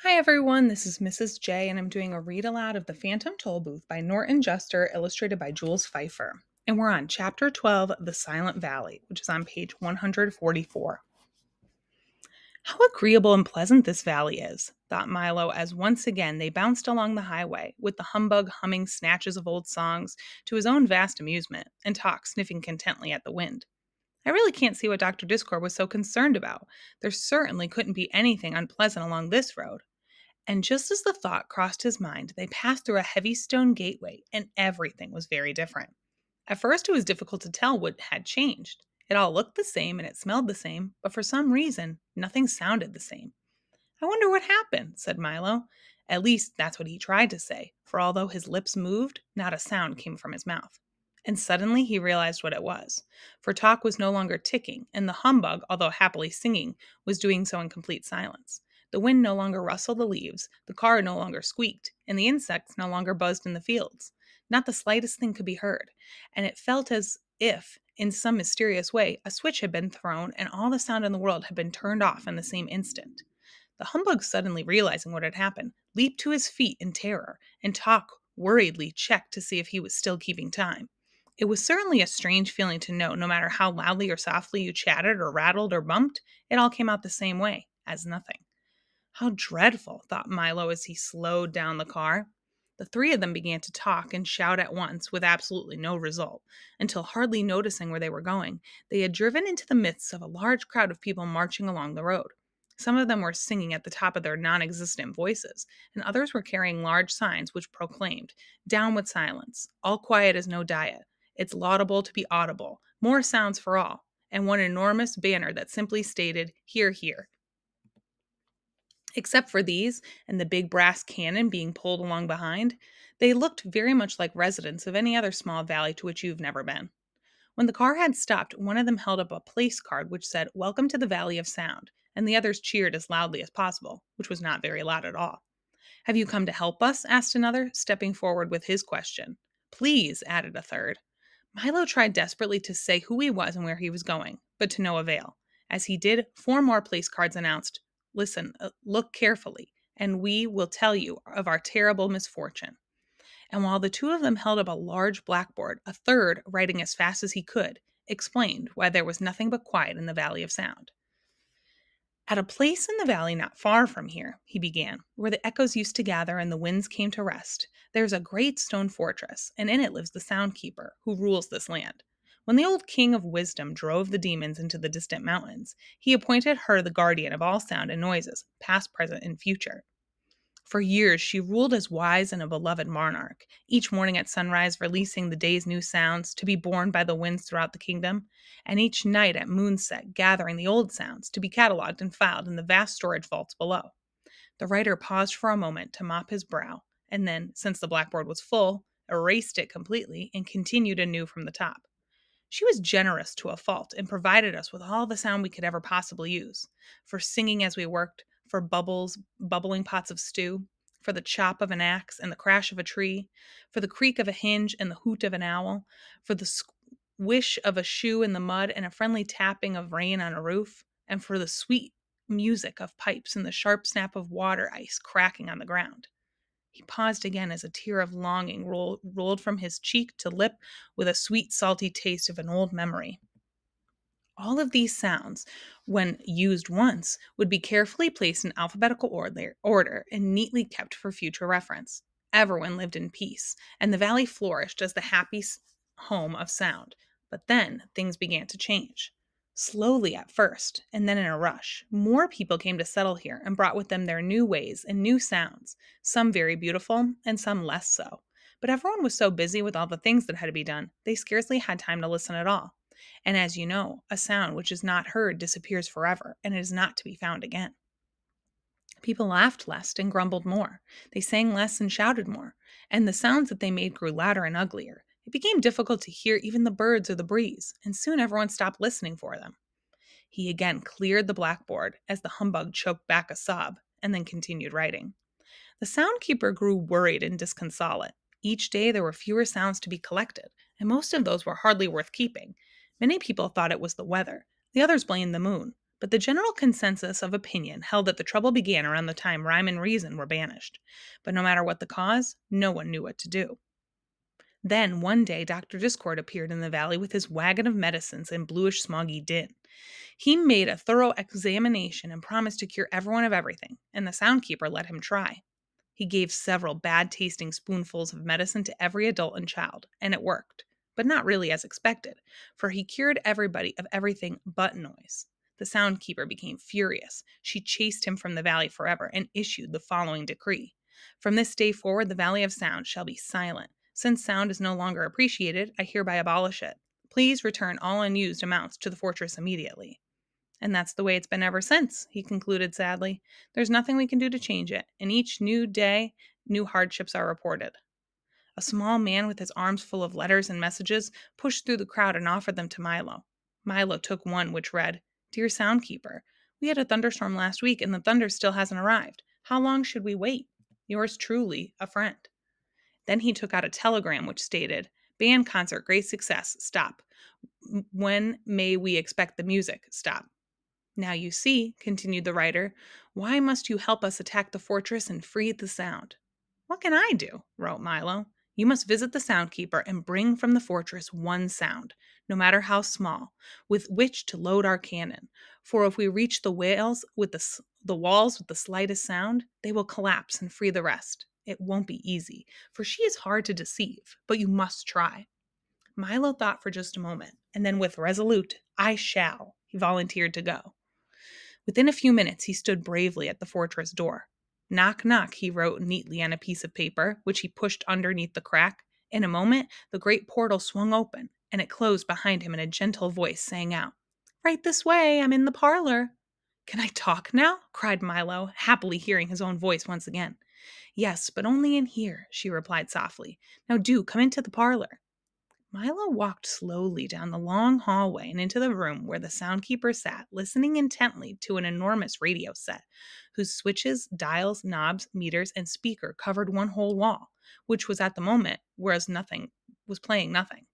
Hi everyone, this is Mrs. J, and I'm doing a read aloud of The Phantom Toll Booth by Norton Juster, illustrated by Jules Pfeiffer. And we're on Chapter 12, The Silent Valley, which is on page 144. How agreeable and pleasant this valley is, thought Milo as once again they bounced along the highway, with the humbug humming snatches of old songs to his own vast amusement, and Talk sniffing contentedly at the wind. I really can't see what Dr. Discord was so concerned about. There certainly couldn't be anything unpleasant along this road. And just as the thought crossed his mind, they passed through a heavy stone gateway, and everything was very different. At first, it was difficult to tell what had changed. It all looked the same and it smelled the same, but for some reason, nothing sounded the same. I wonder what happened, said Milo. At least that's what he tried to say, for although his lips moved, not a sound came from his mouth. And suddenly he realized what it was, for Talk was no longer ticking, and the humbug, although happily singing, was doing so in complete silence. The wind no longer rustled the leaves, the car no longer squeaked, and the insects no longer buzzed in the fields. Not the slightest thing could be heard, and it felt as if, in some mysterious way, a switch had been thrown and all the sound in the world had been turned off in the same instant. The humbug, suddenly realizing what had happened, leaped to his feet in terror, and Talk worriedly checked to see if he was still keeping time. It was certainly a strange feeling to know no matter how loudly or softly you chatted or rattled or bumped, it all came out the same way, as nothing. How dreadful, thought Milo as he slowed down the car. The three of them began to talk and shout at once with absolutely no result, until hardly noticing where they were going, they had driven into the midst of a large crowd of people marching along the road. Some of them were singing at the top of their non-existent voices, and others were carrying large signs which proclaimed, "Down with silence, all quiet is no diet, it's laudable to be audible, more sounds for all," and one enormous banner that simply stated, "Hear, hear." Except for these and the big brass cannon being pulled along behind, they looked very much like residents of any other small valley to which you've never been. When the car had stopped, one of them held up a place card which said, "Welcome to the Valley of Sound," and the others cheered as loudly as possible, which was not very loud at all. "Have you come to help us?" asked another, stepping forward with his question. "Please," added a third. Milo tried desperately to say who he was and where he was going, but to no avail. As he did, four more place cards announced, "Listen, look carefully, and we will tell you of our terrible misfortune." And while the two of them held up a large blackboard, a third, writing as fast as he could, explained why there was nothing but quiet in the Valley of Sound. "At a place in the valley not far from here," he began, "where the echoes used to gather and the winds came to rest, there's a great stone fortress, and in it lives the Sound Keeper, who rules this land. When the old King of Wisdom drove the demons into the distant mountains, he appointed her the guardian of all sound and noises, past, present, and future. For years, she ruled as wise and a beloved monarch, each morning at sunrise releasing the day's new sounds to be borne by the winds throughout the kingdom, and each night at moonset gathering the old sounds to be catalogued and filed in the vast storage vaults below." The writer paused for a moment to mop his brow, and then, since the blackboard was full, erased it completely and continued anew from the top. "She was generous to a fault and provided us with all the sound we could ever possibly use, for singing as we worked, for bubbling pots of stew, for the chop of an axe and the crash of a tree, for the creak of a hinge and the hoot of an owl, for the swish of a shoe in the mud and a friendly tapping of rain on a roof, and for the sweet music of pipes and the sharp snap of water ice cracking on the ground." He paused again as a tear of longing rolled from his cheek to lip with a sweet, salty taste of an old memory. All of these sounds, when used once, would be carefully placed in alphabetical order and neatly kept for future reference. Everyone lived in peace, and the valley flourished as the happy home of sound. But then things began to change. Slowly at first, and then in a rush, more people came to settle here and brought with them their new ways and new sounds, some very beautiful and some less so. But everyone was so busy with all the things that had to be done, they scarcely had time to listen at all. And as you know, a sound which is not heard disappears forever, and it is not to be found again. People laughed less and grumbled more. They sang less and shouted more, and the sounds that they made grew louder and uglier. It became difficult to hear even the birds or the breeze, and soon everyone stopped listening for them. He again cleared the blackboard as the humbug choked back a sob, and then continued writing. The sound keeper grew worried and disconsolate. Each day there were fewer sounds to be collected, and most of those were hardly worth keeping. Many people thought it was the weather. The others blamed the moon. But the general consensus of opinion held that the trouble began around the time rhyme and reason were banished. But no matter what the cause, no one knew what to do. Then, one day, Dr. Discord appeared in the valley with his wagon of medicines and bluish smoggy din. He made a thorough examination and promised to cure everyone of everything, and the Soundkeeper let him try. He gave several bad-tasting spoonfuls of medicine to every adult and child, and it worked, but not really as expected, for he cured everybody of everything but noise. The Soundkeeper became furious. She chased him from the valley forever and issued the following decree. From this day forward, the Valley of Sound shall be silent. Since sound is no longer appreciated, I hereby abolish it. Please return all unused amounts to the fortress immediately. And that's the way it's been ever since, he concluded sadly. There's nothing we can do to change it, and each new day, new hardships are reported. A small man with his arms full of letters and messages pushed through the crowd and offered them to Milo. Milo took one which read, Dear Soundkeeper, we had a thunderstorm last week and the thunder still hasn't arrived. How long should we wait? Yours truly, a friend. Then he took out a telegram which stated, Band concert, great success, stop. When may we expect the music? Stop. Now you see, continued the writer, why must you help us attack the fortress and free the sound? What can I do? Wrote Milo. You must visit the Soundkeeper and bring from the fortress one sound, no matter how small, with which to load our cannon. For if we reach the walls with the slightest sound, they will collapse and free the rest. It won't be easy, for she is hard to deceive, but you must try. Milo thought for just a moment, and then with resolute, I shall, he volunteered to go. Within a few minutes, he stood bravely at the fortress door. Knock, knock, he wrote neatly on a piece of paper, which he pushed underneath the crack. In a moment, the great portal swung open, and it closed behind him, and a gentle voice sang out, Right this way, I'm in the parlor. Can I talk now? Cried Milo, happily hearing his own voice once again. Yes, but only in here, she replied softly. Now do come into the parlor. Milo walked slowly down the long hallway and into the room where the Soundkeeper sat, listening intently to an enormous radio set, whose switches, dials, knobs, meters, and speaker covered one whole wall, which was at the moment was playing nothing.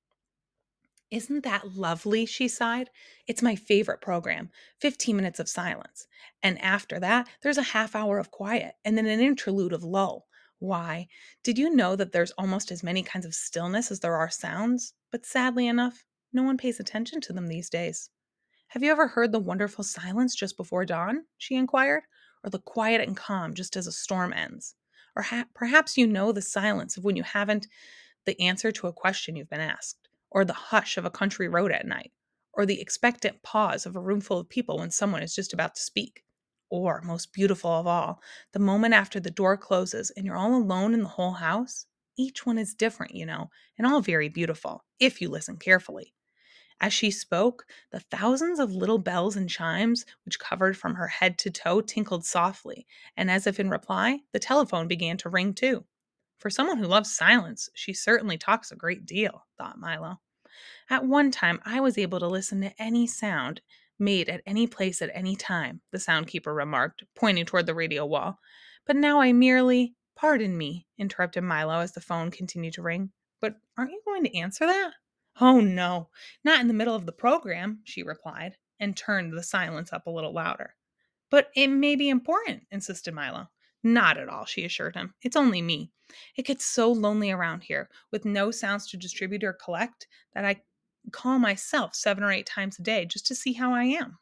Isn't that lovely? She sighed. It's my favorite program, 15 minutes of silence. And after that, there's a half hour of quiet, and then an interlude of lull. Why, did you know that there's almost as many kinds of stillness as there are sounds? But sadly enough, no one pays attention to them these days. Have you ever heard the wonderful silence just before dawn? She inquired. Or the quiet and calm just as a storm ends? Or perhaps you know the silence of when you haven't the answer to a question you've been asked, or the hush of a country road at night, or the expectant pause of a room full of people when someone is just about to speak. Or, most beautiful of all, the moment after the door closes and you're all alone in the whole house. Each one is different, you know, and all very beautiful, if you listen carefully. As she spoke, the thousands of little bells and chimes, which covered from her head to toe, tinkled softly, and as if in reply, the telephone began to ring too. For someone who loves silence, she certainly talks a great deal, thought Milo. At one time, I was able to listen to any sound made at any place at any time, the Soundkeeper remarked, pointing toward the radio wall. But now I merely— Pardon me, interrupted Milo as the phone continued to ring. But aren't you going to answer that? Oh, no, not in the middle of the program, she replied, and turned the silence up a little louder. But it may be important, insisted Milo. Not at all, she assured him. It's only me. It gets so lonely around here, with no sounds to distribute or collect, that I call myself 7 or 8 times a day just to see how I am.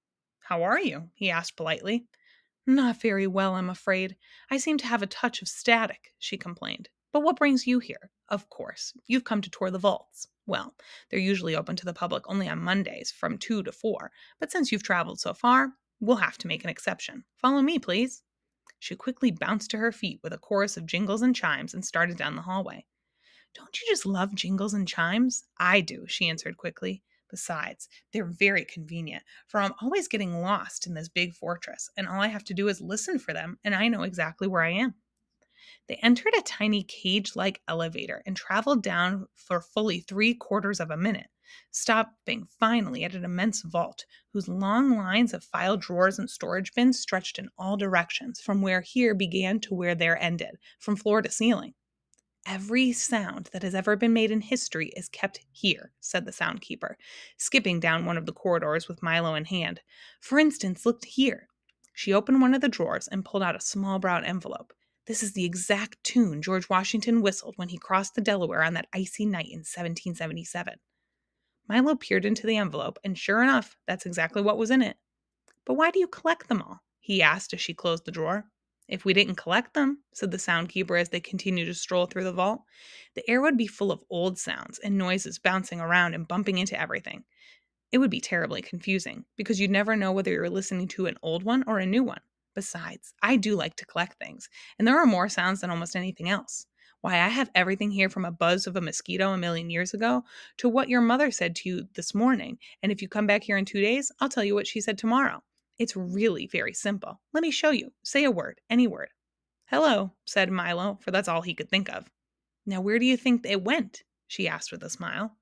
How are you? He asked politely. Not very well, I'm afraid. I seem to have a touch of static, she complained. But what brings you here? Of course, you've come to tour the vaults. Well, they're usually open to the public only on Mondays from 2 to 4, but since you've traveled so far, we'll have to make an exception. Follow me, please. She quickly bounced to her feet with a chorus of jingles and chimes and started down the hallway. Don't you just love jingles and chimes? I do, she answered quickly. Besides, they're very convenient, for I'm always getting lost in this big fortress, and all I have to do is listen for them, and I know exactly where I am. They entered a tiny cage-like elevator and traveled down for fully 3/4 of a minute, stopping finally at an immense vault whose long lines of file drawers and storage bins stretched in all directions, from where here began to where there ended, from floor to ceiling. Every sound that has ever been made in history is kept here, said the sound keeper, skipping down one of the corridors with Milo in hand. For instance, look here. She opened one of the drawers and pulled out a small brown envelope. This is the exact tune George Washington whistled when he crossed the Delaware on that icy night in 1777. Milo peered into the envelope, and sure enough, that's exactly what was in it. But why do you collect them all? He asked as she closed the drawer. If we didn't collect them, said the sound keeper as they continued to stroll through the vault, the air would be full of old sounds and noises bouncing around and bumping into everything. It would be terribly confusing because you'd never know whether you're listening to an old one or a new one. Besides, I do like to collect things, and there are more sounds than almost anything else. Why, I have everything here from a buzz of a mosquito a million years ago to what your mother said to you this morning, and if you come back here in 2 days, I'll tell you what she said tomorrow. It's really very simple. Let me show you. Say a word, any word. Hello, said Milo, for that's all he could think of. Now, where do you think it went? She asked with a smile.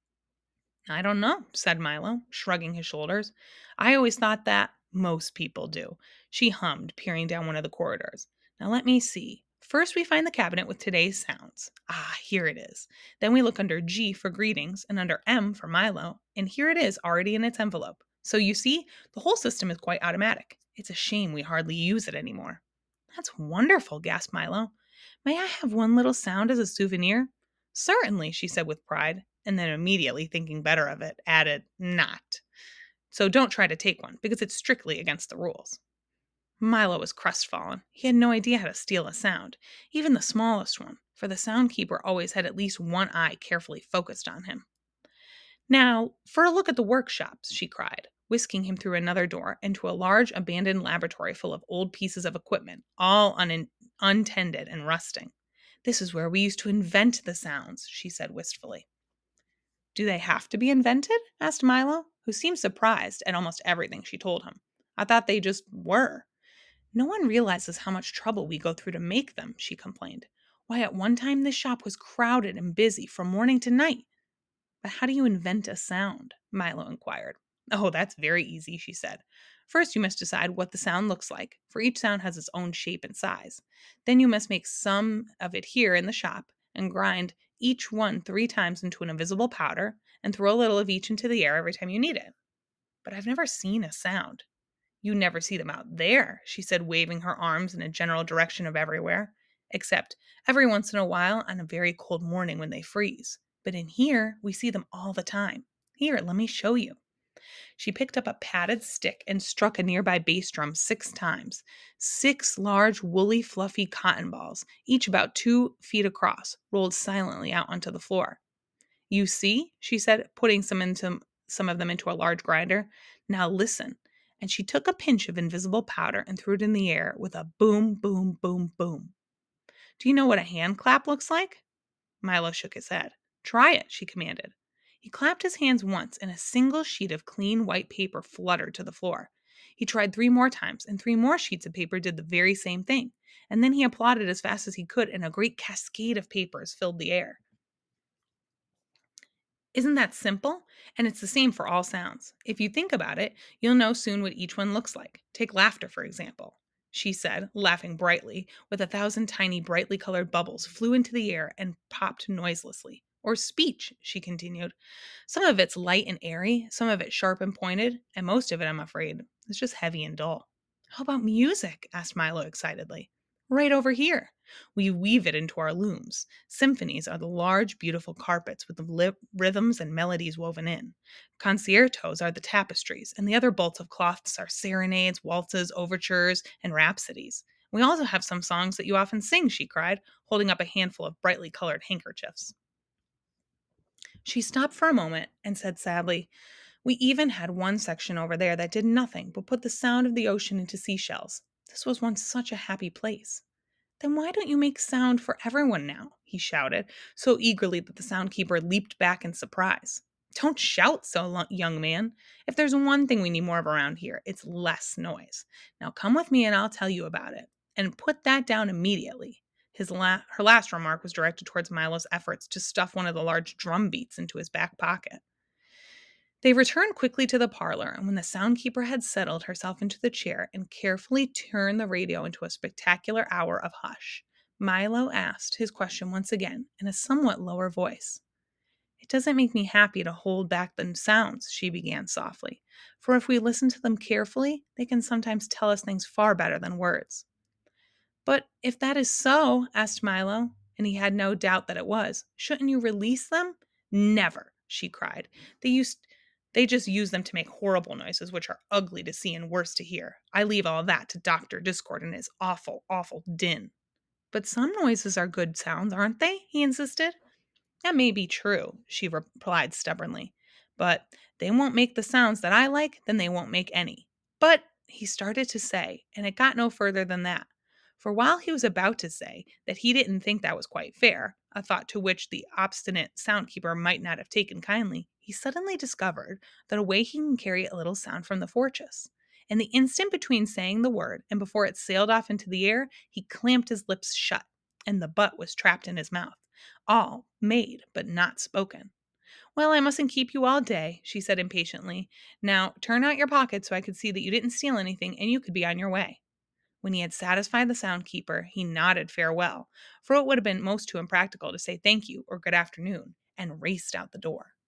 I don't know, said Milo, shrugging his shoulders. I always thought that most people do. She hummed, peering down one of the corridors. Now let me see. First, we find the cabinet with today's sounds. Ah, here it is. Then we look under G for greetings and under M for Milo, and here it is already in its envelope. So you see, the whole system is quite automatic. It's a shame we hardly use it anymore. That's wonderful, gasped Milo. May I have one little sound as a souvenir? Certainly, she said with pride, and then immediately thinking better of it, added, not. So don't try to take one, because it's strictly against the rules. Milo was crestfallen. He had no idea how to steal a sound, even the smallest one, for the soundkeeper always had at least one eye carefully focused on him. Now, for a look at the workshops, she cried, whisking him through another door into a large abandoned laboratory full of old pieces of equipment, all untended and rusting. This is where we used to invent the sounds, she said wistfully. Do they have to be invented? Asked Milo, who seemed surprised at almost everything she told him. I thought they just were. No one realizes how much trouble we go through to make them, she complained. Why, at one time this shop was crowded and busy from morning to night. But how do you invent a sound? Milo inquired. Oh, that's very easy, she said. First, you must decide what the sound looks like, for each sound has its own shape and size. Then you must make some of it here in the shop and grind each one 3 times into an invisible powder and throw a little of each into the air every time you need it. But I've never seen a sound. You never see them out there, she said, waving her arms in a general direction of everywhere, except every once in a while on a very cold morning when they freeze. But in here, we see them all the time. Here, let me show you. She picked up a padded stick and struck a nearby bass drum 6 times. 6 large, woolly, fluffy cotton balls, each about 2 feet across, rolled silently out onto the floor. You see, she said, putting some of them into a large grinder. Now listen. And she took a pinch of invisible powder and threw it in the air with a boom, boom, boom, boom. Do you know what a hand clap looks like? Milo shook his head. Try it, she commanded. He clapped his hands once, and a single sheet of clean white paper fluttered to the floor. He tried 3 more times, and 3 more sheets of paper did the very same thing. And then he applauded as fast as he could, and a great cascade of papers filled the air. Isn't that simple? And it's the same for all sounds. If you think about it, you'll know soon what each one looks like. Take laughter, for example. She said, laughing brightly, with 1,000 tiny, brightly colored bubbles flew into the air and popped noiselessly. Or speech, she continued. Some of it's light and airy, some of it sharp and pointed, and most of it, I'm afraid, is just heavy and dull. How about music? Asked Milo excitedly. Right over here. We weave it into our looms. Symphonies are the large, beautiful carpets with the rhythms and melodies woven in. Concertos are the tapestries, and the other bolts of cloths are serenades, waltzes, overtures, and rhapsodies. We also have some songs that you often sing, she cried, holding up a handful of brightly colored handkerchiefs. She stopped for a moment and said sadly, We even had one section over there that did nothing but put the sound of the ocean into seashells. This was once such a happy place. Then why don't you make sound for everyone now? He shouted, so eagerly that the soundkeeper leaped back in surprise. Don't shout so, young man. If there's one thing we need more of around here, it's less noise. Now come with me and I'll tell you about it. And put that down immediately. Her last remark was directed towards Milo's efforts to stuff one of the large drum beats into his back pocket. They returned quickly to the parlor, and when the soundkeeper had settled herself into the chair and carefully turned the radio into a spectacular hour of hush, Milo asked his question once again in a somewhat lower voice. It doesn't make me happy to hold back the sounds, she began softly, for if we listen to them carefully, they can sometimes tell us things far better than words. But if that is so, asked Milo, and he had no doubt that it was, shouldn't you release them? Never, she cried. They used they just use them to make horrible noises, which are ugly to see and worse to hear. I leave all that to Dr. Discord and his awful, awful din. But some noises are good sounds, aren't they? He insisted. That may be true, she replied stubbornly. But they won't make the sounds that I like, then they won't make any. But, he started to say, and it got no further than that. For while he was about to say that he didn't think that was quite fair, a thought to which the obstinate soundkeeper might not have taken kindly, he suddenly discovered that a way he can carry a little sound from the fortress. In the instant between saying the word and before it sailed off into the air, he clamped his lips shut, and the butt was trapped in his mouth. All made, but not spoken. Well, I mustn't keep you all day, she said impatiently. Now, turn out your pocket so I could see that you didn't steal anything and you could be on your way. When he had satisfied the soundkeeper, he nodded farewell, for it would have been most too impractical to say thank you or good afternoon, and raced out the door.